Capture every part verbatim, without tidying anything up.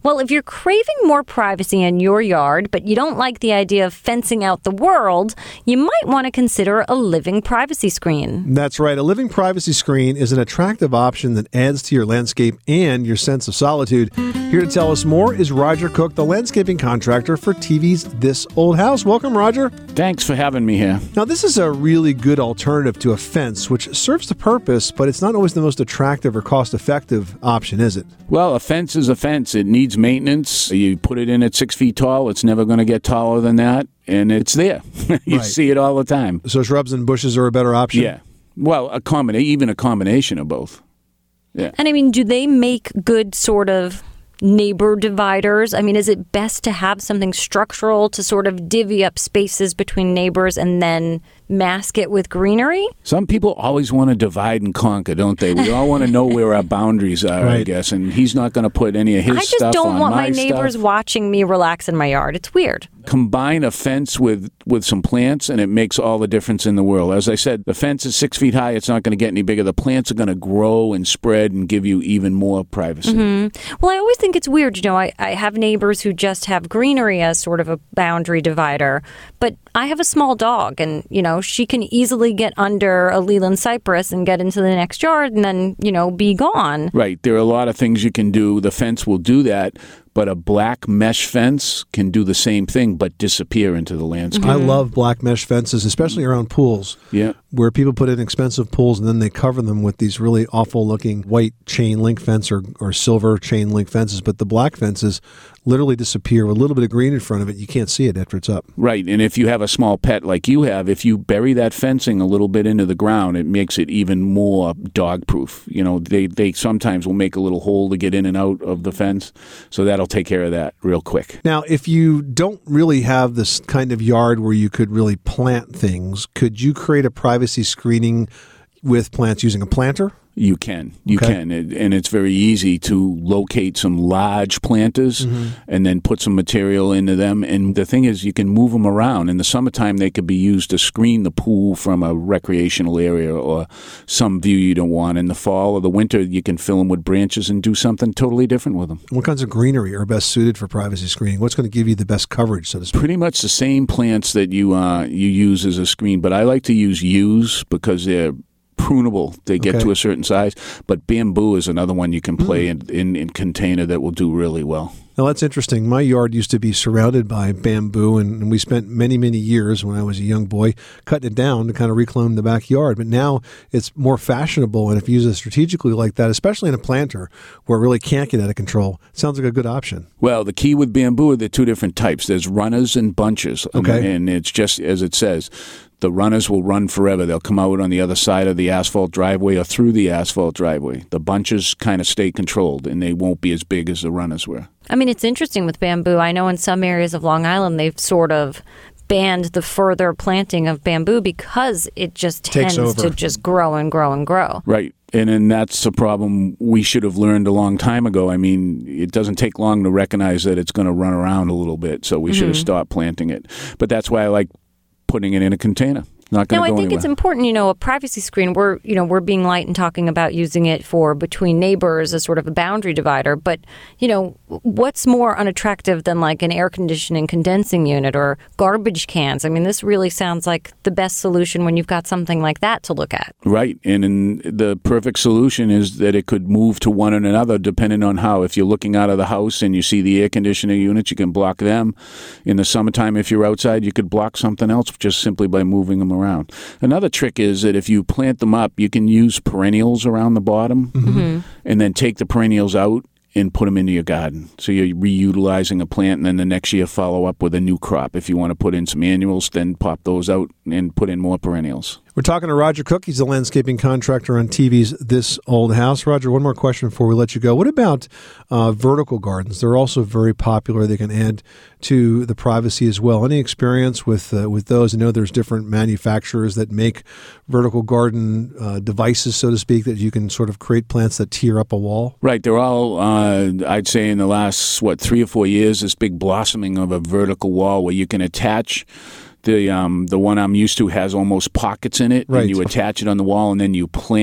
Well, if you're craving more privacy in your yard, but you don't like the idea of fencing out the world, you might want to consider a living privacy screen. That's right. A living privacy screen is an attractive option that adds to your landscape and your sense of solitude. Here to tell us more is Roger Cook, the landscaping contractor for T V's This Old House. Welcome, Roger. Thanks for having me here. Now, this is a really good alternative to a fence, which serves the purpose, but it's not always the most attractive or cost-effective option, is it? Well, a fence is a fence. It needs maintenance. You put it in at six feet tall, it's never going to get taller than that, and it's there. you Right. see it all the time. So shrubs and bushes are a better option? Yeah. Well, a combina- even a combination of both. Yeah. And I mean, do they make good sort of neighbor dividers? I mean, is it best to have something structural to sort of divvy up spaces between neighbors and then mask it with greenery? Some people always want to divide and conquer, don't they? We all want to know where our boundaries are, Right. I guess, and he's not going to put any of his I just stuff don't on want my my neighbors stuff. watching me relax in my yard. It's weird. Combine a fence with, with some plants, and it makes all the difference in the world. As I said, the fence is six feet high. It's not going to get any bigger. The plants are going to grow and spread and give you even more privacy. Mm-hmm. Well, I always think it's weird. You know, I, I have neighbors who just have greenery as sort of a boundary divider, but I have a small dog, and, you know, she can easily get under a Leland cypress and get into the next yard and then, you know, be gone. Right. There are a lot of things you can do. The fence will do that, but a black mesh fence can do the same thing but disappear into the landscape. I love black mesh fences, especially around pools. Yeah. Where people put in expensive pools and then they cover them with these really awful looking white chain link fence or, or silver chain link fences. But the black fences literally disappear with a little bit of green in front of it. You can't see it after it's up. Right. And if you have a small pet like you have, if you bury that fencing a little bit into the ground, it makes it even more dog proof. You know, they, they sometimes will make a little hole to get in and out of the fence. So that'll take care of that real quick. Now, if you don't really have this kind of yard where you could really plant things, could you create a privacy screening with plants using a planter? You can. You Okay. can. It, and it's very easy to locate some large planters Mm-hmm. and then put some material into them. And the thing is, you can move them around. In the summertime, they could be used to screen the pool from a recreational area or some view you don't want. In the fall or the winter, you can fill them with branches and do something totally different with them. What kinds of greenery are best suited for privacy screening? What's going to give you the best coverage, so to speak? Pretty much the same plants that you uh, you use as a screen, but I like to use yews because they're prunable. They get Okay. to a certain size, but bamboo is another one you can play in, in, in container that will do really well. Now, that's interesting. My yard used to be surrounded by bamboo, and, and we spent many, many years when I was a young boy cutting it down to kind of reclaim the backyard. But now it's more fashionable, and if you use it strategically like that, especially in a planter where it really can't get out of control, it sounds like a good option. Well, the key with bamboo are the two different types. There's runners and bunches. Okay. And it's just as it says. The runners will run forever. They'll come out on the other side of the asphalt driveway or through the asphalt driveway. The bunches kind of stay controlled, and they won't be as big as the runners were. I mean, it's interesting with bamboo. I know in some areas of Long Island, they've sort of banned the further planting of bamboo because it just Takes tends over. to just grow and grow and grow. Right. And then that's a problem we should have learned a long time ago. I mean, it doesn't take long to recognize that it's going to run around a little bit, so we should have stopped planting it. But that's why I like putting it in a container. Not going No, to I go think anywhere. it's important, you know, a privacy screen. We're, you know, we're being light and talking about using it for between neighbors as sort of a boundary divider. But, you know, what's more unattractive than like an air conditioning condensing unit or garbage cans? I mean, this really sounds like the best solution when you've got something like that to look at. Right. And in the perfect solution is that it could move to one and another depending on how. If you're looking out of the house and you see the air conditioning units, you can block them. In the summertime, if you're outside, you could block something else just simply by moving them around. Another trick is that if you plant them up, you can use perennials around the bottom Mm-hmm. and then take the perennials out and put them into your garden. So you're reutilizing a plant, and then the next year follow up with a new crop. If you want to put in some annuals, then pop those out and put in more perennials. We're talking to Roger Cook. He's a landscaping contractor on T V's This Old House. Roger, one more question before we let you go. What about uh, vertical gardens? They're also very popular. They can add to the privacy as well. Any experience with uh, with those? I know there's different manufacturers that make vertical garden uh, devices, so to speak, that you can sort of create plants that tear up a wall. Right. They're all, uh, I'd say in the last, what, three or four years, this big blossoming of a vertical wall where you can attach. The um the one I'm used to has almost pockets in it, Right. and you attach it on the wall, and then you plant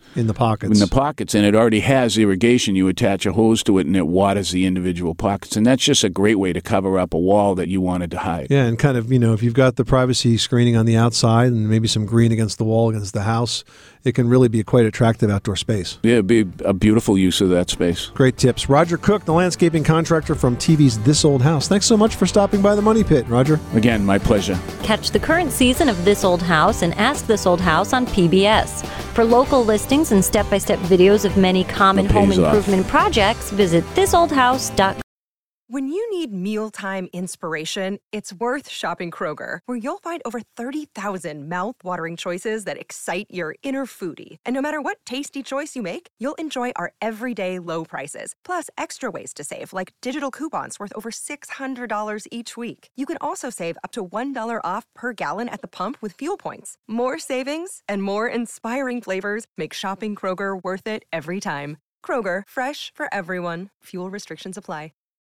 In the pockets. In the pockets, and it already has irrigation. You attach a hose to it, and it waters the individual pockets. And that's just a great way to cover up a wall that you wanted to hide. Yeah, and kind of, you know, if you've got the privacy screening on the outside and maybe some green against the wall, against the house, it can really be a quite attractive outdoor space. Yeah, it'd be a beautiful use of that space. Great tips. Roger Cook, the landscaping contractor from T V's This Old House. Thanks so much for stopping by the Money Pit, Roger. Again, my pleasure. Catch the current season of This Old House and Ask This Old House on P B S. For local listings and step-by-step videos of many common It home pays off. improvement projects, visit this old house dot com. When you need mealtime inspiration, it's worth shopping Kroger, where you'll find over thirty thousand mouth-watering choices that excite your inner foodie. And no matter what tasty choice you make, you'll enjoy our everyday low prices, plus extra ways to save, like digital coupons worth over six hundred dollars each week. You can also save up to one dollar off per gallon at the pump with fuel points. More savings and more inspiring flavors make shopping Kroger worth it every time. Kroger, fresh for everyone. Fuel restrictions apply.